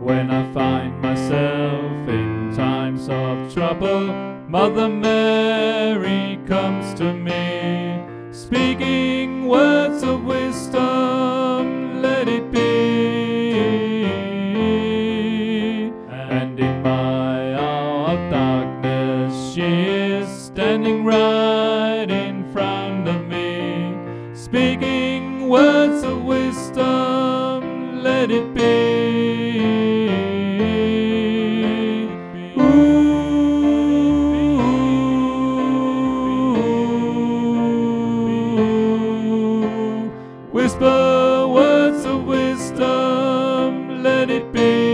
When I find myself in times of trouble, Mother Mary comes to me, speaking words of wisdom, let it be. And in my hour of darkness, she is standing right in front of me, speaking words of wisdom, let it be. Whisper words of wisdom, let it be.